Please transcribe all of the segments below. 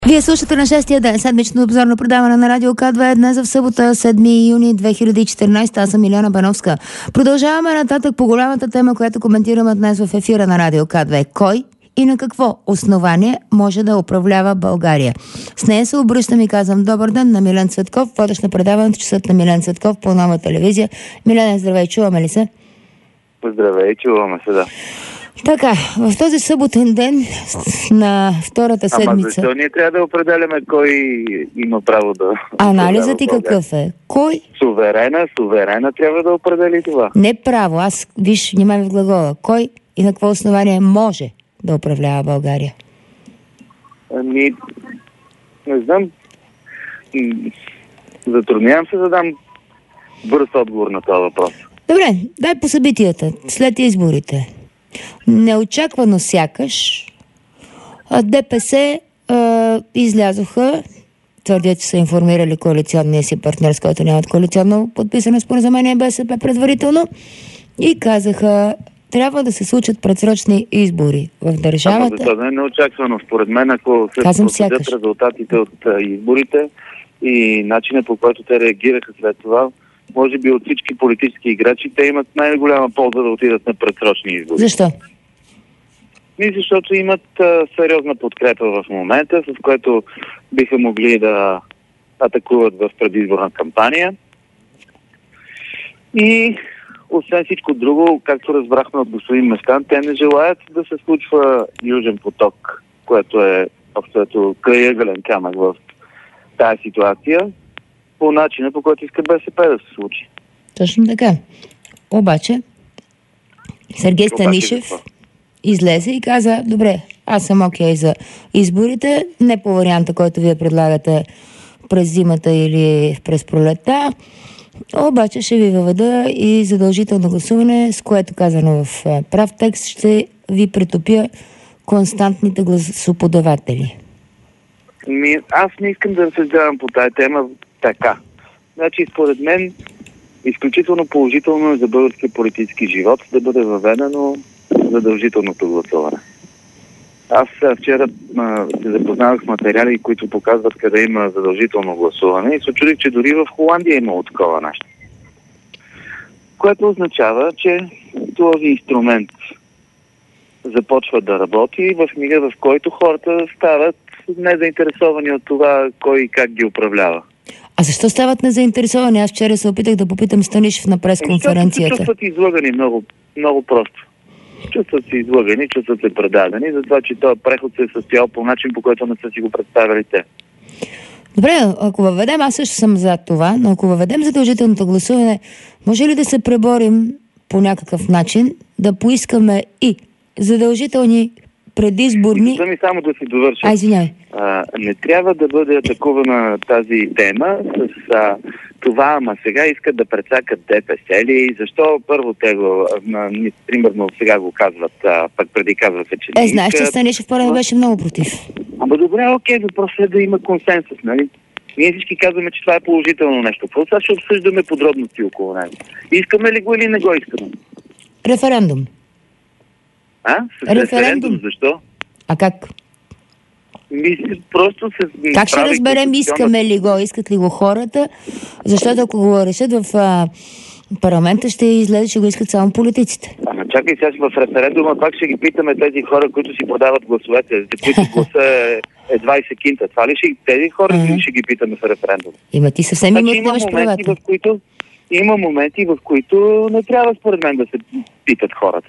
Вие слушате на 6-я ден седмично обзорно предаване на Радио К2 днес в събота, 7 юни 2014. Аз съм Илияна Бановска. Продължаваме нататък по голямата тема, която коментираме днес в ефира на Радио К2. Кой и на какво основание може да управлява България? С нея се обръщам и казвам добър ден на Милен Цветков, водещ на предаването Часът на Милен Цветков по Нова телевизия. Милен, здравей, чуваме ли се? Здравей, чуваме се, да. Така, в този съботен ден на втората седмица... Ама защо ние трябва да определяме кой има право да... Анализът ти какъв е? Кой? Суверена трябва да определи това. Не право, виж, внимавай в глагола. Кой и на какво основание може да управлява България? Ами, не знам. Затруднявам се да дам бърз отговор на този въпрос. Добре, дай по събитията. След изборите. Неочаквано сякаш ДПС излязоха, твърдят, че са информирали коалиционния си партньор, с който нямат коалиционно подписано споразумение БСП предварително, и казаха, трябва да се случат предсрочни избори в държавата. Ама защо не е неочаквано? Според мен, ако се проследят резултатите от изборите и начинът, по който те реагираха след това, може би от всички политически играчи, те имат най-голяма полза да отидат на предсрочни избори. Защо? Защото имат сериозна подкрепа в момента, с което биха могли да атакуват в предизборна кампания. И освен всичко друго, както разбрахме от господин Местан, те не желаят да се случва Южен поток, което е общо крайъгълен камък в тази ситуация, по начина, по който иска БСП да се случи. Точно така. Обаче Сергей Станишев излезе и каза, добре, аз съм окей за изборите, не по варианта, който вие предлагате през зимата или през пролетта, обаче ще ви въведа и задължително гласуване, с което, казано в прав текст, ще ви претопя константните гласоподаватели. Аз не искам да разсъждавам по тая тема така. Значи, според мен, изключително положително е за българския политически живот да бъде въведено задължителното гласуване. Аз вчера се запознавах с материали, които показват къде има задължително гласуване, и се чудих, че дори в Холандия има такова нещо. Което означава, че този инструмент започва да работи в мига, в който хората стават незаинтересовани от това кой и как ги управлява. А защо стават незаинтересовани? Аз вчера се опитах да попитам Станишев на пресконференцията. Чувстват излъгани много, много просто. Чувстват се излъгани, чувстват се предадени, за това, че този преход се е състоял по начин, по който не са си го представили те. Добре, ако въведем, аз също съм за това, но ако въведем задължителното гласуване, може ли да се преборим по някакъв начин, да поискаме и задължителни предизборни... Ми само да си довърша. Извинявай. Не трябва да бъде атакувана тази тема с това, ама сега искат да прецакат ДПС ли? Защо първо те го, примерно сега го казват, пък преди казваха, че не знаеш, че Станишев първо беше много против. Ама добре, окей, въпросът е да има консенсус, нали? Ние всички казваме, че това е положително нещо. Какво сега ще обсъждаме подробности около него? Искаме ли го или не го искаме? Референдум. Референдум. Защо? А как? Просто се... Как ще разберем, искаме ли го, искат ли го хората? Защото ако го решат в парламента, ще излезе, че го искат само политиците. Ама чакай, сега в референдума пак ще ги питаме тези хора, които си продават гласовете, за които гласа е 20 кинта. Това ли тези хора ще ги питаме в референдума? Ти съвсем имаш правата. Има моменти, в които не трябва според мен да се питат хората.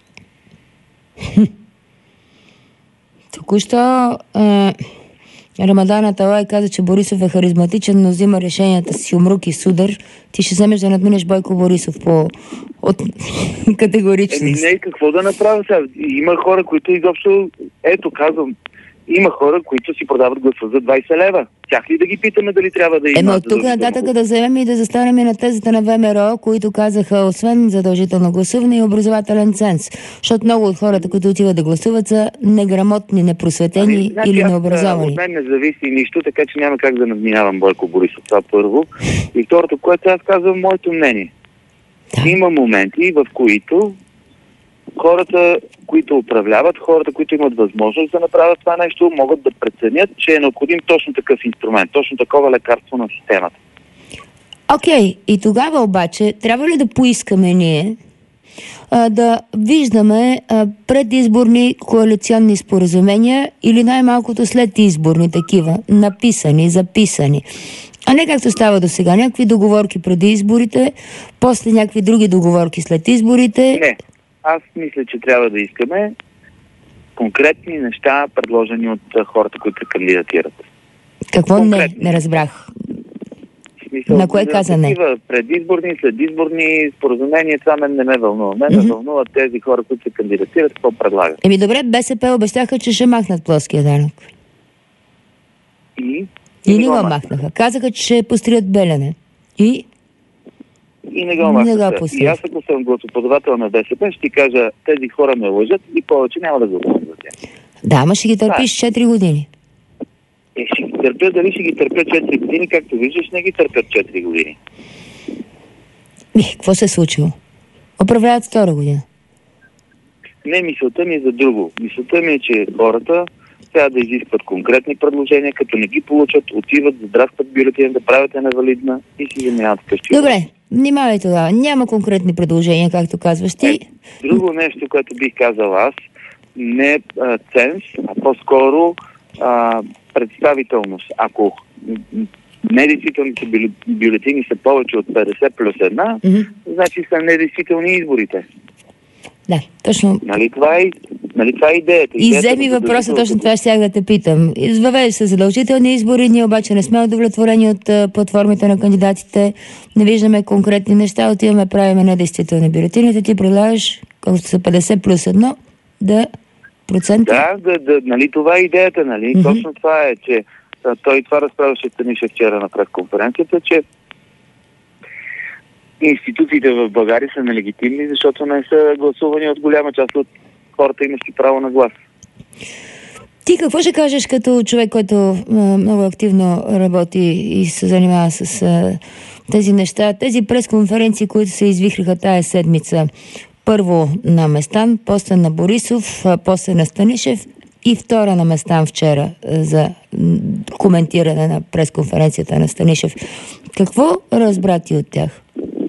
Току-що Рамадан Аталай каза, че Борисов е харизматичен, но взима решенията си умрук и судар. Ти ще вземеш да надминеш Бойко Борисов от категоричност. Не, какво да направя сега? Има хора, които изобщо... Ето, казвам, има хора, които си продават гласа за 20 лева. Тях ли да ги питаме дали трябва да има... От тук нататък да вземем и да застанем и на тезата на ВМРО, които казаха, освен задължително гласуване и образователен ценз. Защото много от хората, които отиват да гласуват, са неграмотни, непросветени или необразовани. От мен не зависи нищо, така че няма как да надминавам Бойко Борисов. Това първо. И второто, което аз казвам, моето мнение. Да. Има моменти, в които хората, които управляват, хората, които имат възможност да направят това нещо, могат да преценят, че е необходим точно такъв инструмент, точно такова лекарство на системата. Окей, и тогава обаче трябва ли да поискаме ние да виждаме предизборни коалиционни споразумения или най-малкото след изборни такива, написани, записани? А не както става до сега, някакви договорки преди изборите, после някакви други договорки след изборите. Не, аз мисля, че трябва да искаме конкретни неща, предложени от хората, които кандидатират. Какво не разбрах? Смисъл, на кое каза не? Предизборни, следизборни споразумения, това мен не ме вълнува. Мен ме вълнуват тези хора, които се кандидатират, какво предлагат. Еми добре, БСП обещаха, че ще махнат плоския данък. И не го махнаха. Казаха, че ще построят Белене. И не го махнаха. Не и аз, ако съм гласоподавател на БСП, ще ти кажа, тези хора ме лъжат и повече няма да гласувам за тях. Да, ама ще ги търпиш 4 години. Ще ги търпя, дали ще ги търпя 4 години, както виждаш, не ги търпят 4 години. Какво се е случило? Управляват 2 година. Не, мисълта ми е за друго. Мисълта ми е, че хората трябва да изискват конкретни предложения, като не ги получат, отиват, задраскват бюлетина, да правят невалидна и си заминават къщи. Добре, внимавай тогава. Няма конкретни предложения, както казваш ти. Друго нещо, което бих казал аз, не ценз, а по-скоро представителност. Ако недействителните бюлетини са повече от 50 плюс 1, значи са недействителни изборите. Да, точно. Нали това е идеята? И вземи въпроса, точно това щях да те питам. Въвежда се задължителни избори, ние обаче не сме удовлетворени от платформите на кандидатите, не виждаме конкретни неща, отиваме, правиме недействителни бюлетините, ти предлагаш, колкото са 50 плюс 1, да процента? Да, нали това е идеята, нали? Точно това е, че той това разправяше Станишев вчера на пресконференцията, че институциите в България са нелегитимни, защото не са гласувани от голяма част от хората, имащи право на глас. Ти какво ще кажеш като човек, който много активно работи и се занимава с тези неща, тези пресконференции, които се извихриха тая седмица? Първо на Местан, после на Борисов, после на Станишев и втора на Местан вчера за коментиране на пресконференцията на Станишев. Какво разбра ти от тях?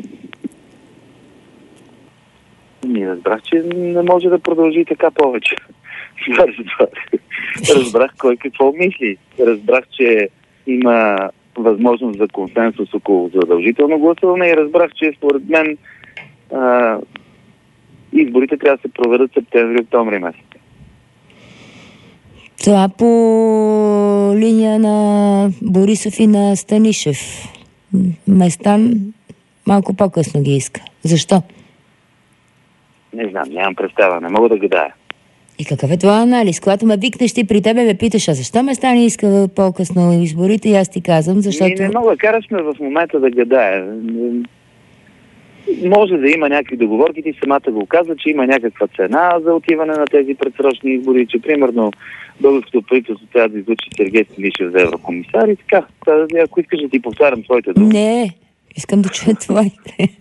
Разбрах, че не може да продължи така повече. Разбрах кой какво мисли. Разбрах, че има възможност за консенсус около задължително гласуване и разбрах, че според мен изборите трябва да се проведат септември-октомври месец. Това по линия на Борисов и на Станишев. Местан малко по-късно ги иска. Защо? Не знам, нямам представа, не мога да гадая. И какъв е това анализ? Когато ме викнеш ти при тебе, ме питаш, а защо Местан не иска по-късно изборите? И аз ти казвам, защото... Не мога, караш ме в момента да гадая. Може да има някакви договорки, ти самата го каза, че има някаква цена за отиване на тези предсрочни избори, че примерно българското правителство трябва да излучи Сергей Станишев за еврокомисар и така. Ако искаш да ти повтарям своите думи. Не, искам да чуя твоите.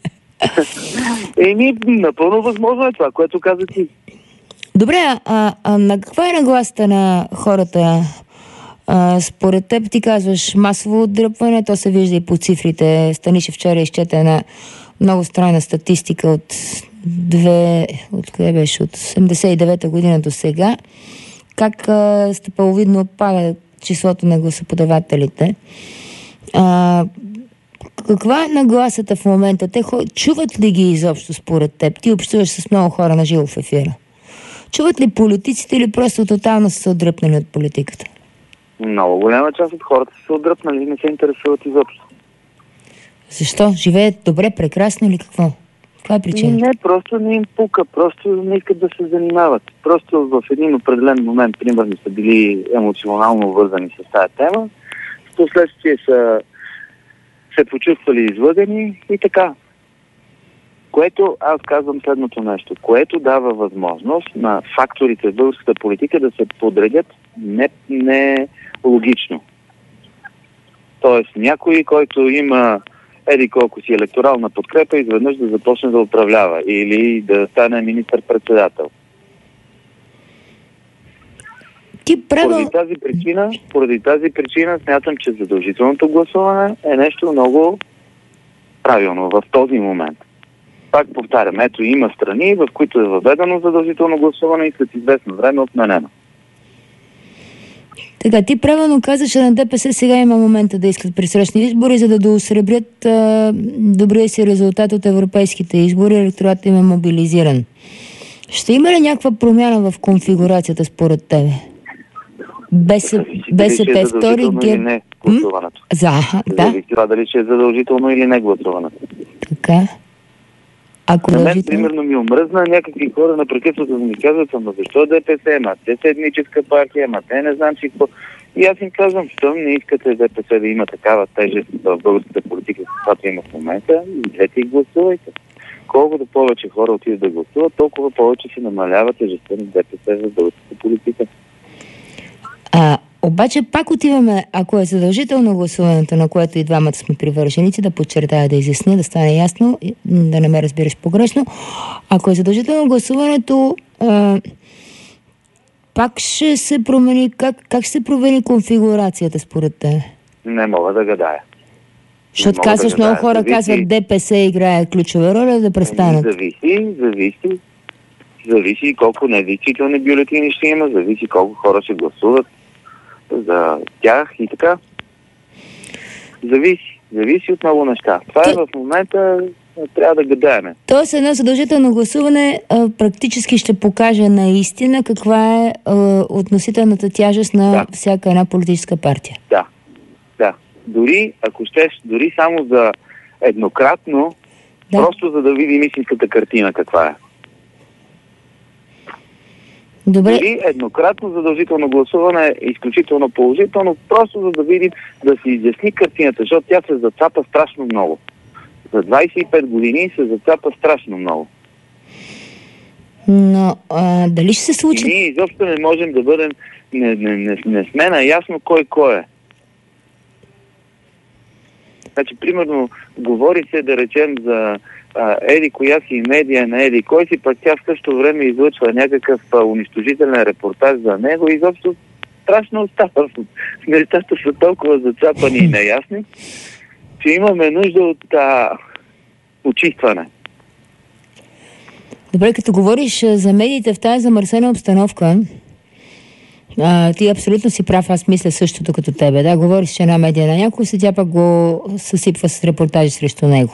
Напълно възможно е това, което каза ти. Добре, на каква е нагласата на хората? Според теб ти казваш масово отдръпване, то се вижда и по цифрите. Станишев вчера изчете една много странна статистика от 79-та година до сега. Как стъпаловидно пада числото на гласоподавателите. Каква е нагласата в момента? Те чуват ли ги изобщо според теб? Ти общуваш с много хора на живо в ефира. Чуват ли политиците или просто тотално са се отдръпнали от политиката? Много голяма част от хората са се отдръпнали и не се интересуват изобщо. Защо? Живеят добре, прекрасно или какво? Каква е причината? Не, просто не им пука, просто не искат да се занимават. Просто в един определен момент, примерно, са били емоционално вързани с тази тема, в последствие са се почувствали излъгани и така. Което, аз казвам следното нещо, което дава възможност на факторите в българската политика да се подредят не логично. Тоест, някой, който има еди колко си електорална подкрепа, изведнъж да започне да управлява или да стане министър-председател. Поради тази причина смятам, че задължителното гласуване е нещо много правилно в този момент. Пак повтарям, ето има страни, в които е въведено задължително гласуване и след известно време отменено. Така, ти правилно каза, че на ДПС сега има момента да искат предсрочни избори, за да доосребрят добрия си резултат от европейските избори. Електоратът им е мобилизиран. Ще има ли някаква промяна в конфигурацията според тебе? БСП втори ГЕП... гласуването. Да. Зависи това дали ще е задължително или не гласуването. Така. На мен, примерно, ми омръзна някакви хора непрекъснато да ми казват, ама защо ДПС, те са етническа партия, ама те не знам си какво. И аз им казвам, що не искате ДПС да има такава тежест в българската политика, каквато има в момента, идете и гласувайте. Колкото повече хора отидат да гласуват, толкова повече се намалява тежестта на ДПС в българската политика. Обаче пак отиваме, ако е задължително гласуването, на което и двамата сме привърженици, да подчертая, да изясня, да стане ясно, да не ме разбираш погрешно. Ако е задължително гласуването, пак ще се промени, как ще се промени конфигурацията според те? Не мога да гадая. Защото казваш, много хора казват, ДПС играе ключова роля, да престанат. Зависи колко недействителни бюлетини ще има, зависи колко хора ще гласуват за тях и така. Зависи от много неща. Това е в момента, трябва да гадаеме. Тоест едно задължително гласуване практически ще покаже наистина каква е относителната тяжест на всяка една политическа партия. Да. Дори, ако щеш, дори само за еднократно, просто за да видим истинската картина каква е. Добре. Дори еднократно задължително гласуване е изключително положително, просто за да видим, да се изясни картината, защото тя се зацапа страшно много. За 25 години се зацапа страшно много. Но дали ще се случи? И ние изобщо не можем да бъдем, не сме наясно кой е. Значи, примерно, говори се, да речем, за еди коя си медия на еди кой си, пък тя в същото време излъчва някакъв унищожителен репортаж за него и изобщо страшно остава. Нещата са толкова зацапани и неясни, че имаме нужда от очистване. Добре, като говориш за медиите в тази замърсена обстановка, ти абсолютно си прав, аз мисля същото като тебе. Да, говориш, че една медия на някой, след тя пък го съсипва с репортажи срещу него.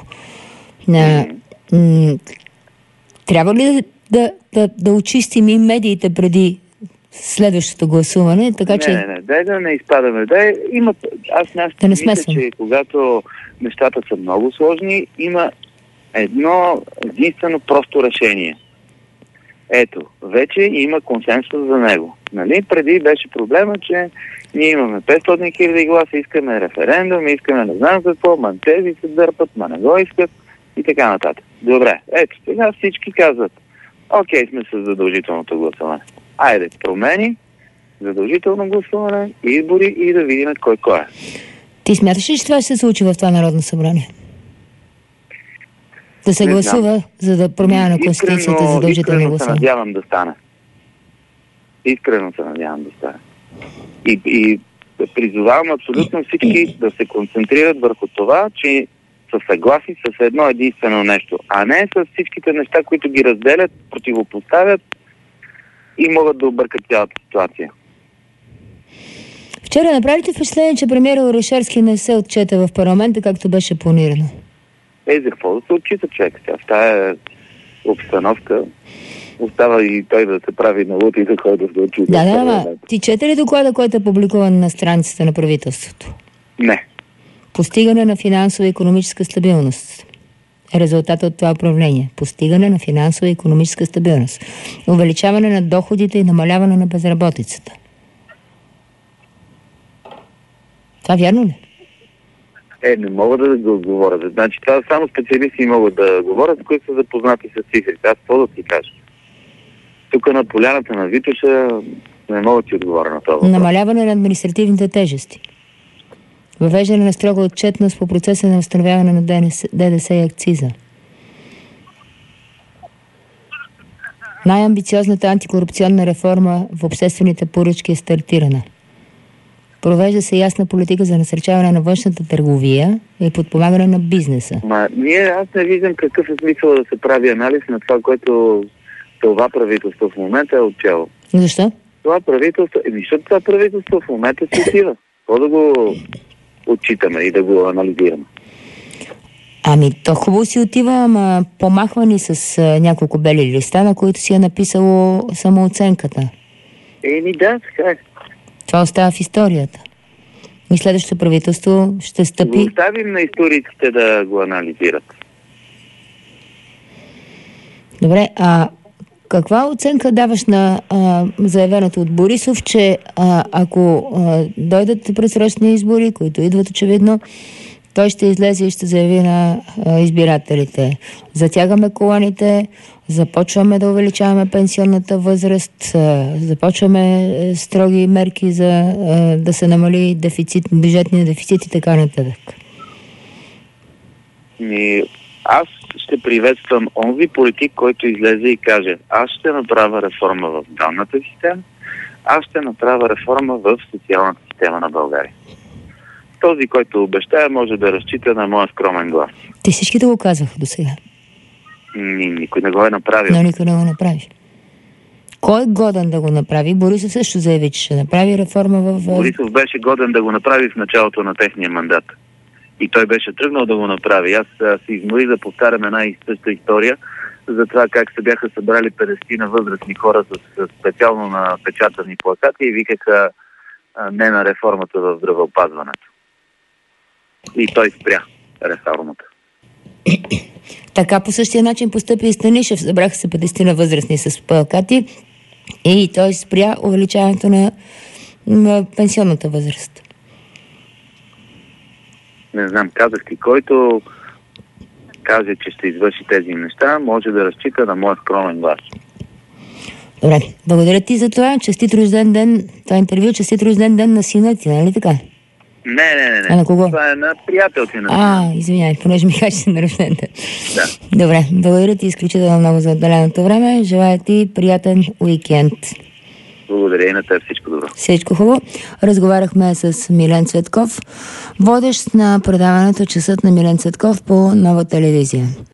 Трябва ли да очистим и медиите преди следващото гласуване? Така, Не, дай да не изпадаме. Аз мисля, че когато нещата са много сложни, има едно единствено просто решение. Ето, вече има консенсус за него. Нали? Преди беше проблема, че ние имаме 500 хиляди гласа, искаме референдум, искаме не знам какво, тези се дърпат, не го искат и така нататък. Добре, ето, сега всички казват, окей, сме с задължителното гласуване. Айде, промени, задължително гласуване, избори и да видим кой е. Ти смяташ ли, че това ще се случи в това Народно събрание? Да се гласува, за да промяна на Конституцията задължително гласуване. Искрено се надявам да стане. И призовавам абсолютно всички да се концентрират върху това, че са съгласни с едно единствено нещо, а не с всичките неща, които ги разделят, противопоставят и могат да объркат цялата ситуация. Вчера направите впечатление, че премиерът Орешарски не се отчете в парламента, както беше планирано? За какво да се отчита човек? В тая обстановка остава и той да се прави на лут и да ходи да отчита. Да. Ти чете ли доклада, който е публикуван на страницата на правителството? Не. Постигане на финансова и икономическа стабилност. Резултата от това управление. Постигане на финансова и икономическа стабилност. Увеличаване на доходите и намаляване на безработицата. Това вярно ли? Не мога да го говоря. Значи това само специалисти могат да говорят, които са запознати с цифрите. Аз какво да ти кажа? Тук на поляната на Витоша не мога да ти отговоря на това. Намаляване на административните тежести. Въвеждане на строга отчетност по процеса на възстановяване на ДДС и акциза. Най-амбициозната антикорупционна реформа в обществените поръчки е стартирана. Провежда се ясна политика за насърчаване на външната търговия и подпомагане на бизнеса. Аз не виждам какъв е смисъл да се прави анализ на това, което това правителство в момента е отчело. Защо? Защото това правителство в момента се отива. Какво да го отчитаме и да го анализираме? То хубаво си отива, ама помахвани с няколко бели листа, на които си е написало самооценката. Да, така е. Това остава в историята. И следващото правителство ще стъпи... Го оставим на историците да го анализират. Добре, каква оценка даваш на заявеното от Борисов, че ако дойдат предсрочни избори, които идват очевидно, той ще излезе и ще заяви на избирателите: затягаме коланите, започваме да увеличаваме пенсионната възраст, започваме строги мерки за да се намали бюджетния дефицит и така нататък. Аз ще приветствам онзи политик, който излезе и каже: аз ще направя реформа в данната система, аз ще направя реформа в социалната система на България. Този, който обещая, може да разчита на моя скромен глас. Те всички да го казваха до сега. Никой не го е направил. Но никой не го направи. Кой е годен да го направи? Борисов също заяви, че ще направи реформа в... Борисов беше годен да го направи в началото на техния мандат. И той беше тръгнал да го направи. Аз се изморих да повтарям една и съща история за това как се бяха събрали 50 на възрастни хора с специално напечатани плакати и викаха не на реформата в здравеопазването. И той спря реформата. Така по същия начин постъпи и Станишев. Събраха се 50 на възрастни с плакати и той спря увеличаването на пенсионната възраст. Не знам, казах ти, който каже, че ще извърши тези неща, може да разчита на моя скромен глас. Добре, благодаря ти за това. Честит рожден ден, това интервю, честит рожден ден на сина ти, нали така? Не. А на кого? Това е на приятел ти на сина. Извиняй, понеже ми кажеш си на рожден ден. Да. Добре, благодаря ти изключително много за отделеното време. Желая ти приятен уикенд. Благодаря и на теб. Всичко добро. Всичко хубаво. Разговаряхме с Милен Цветков, водещ на предаването Часът на Милен Цветков по Нова телевизия.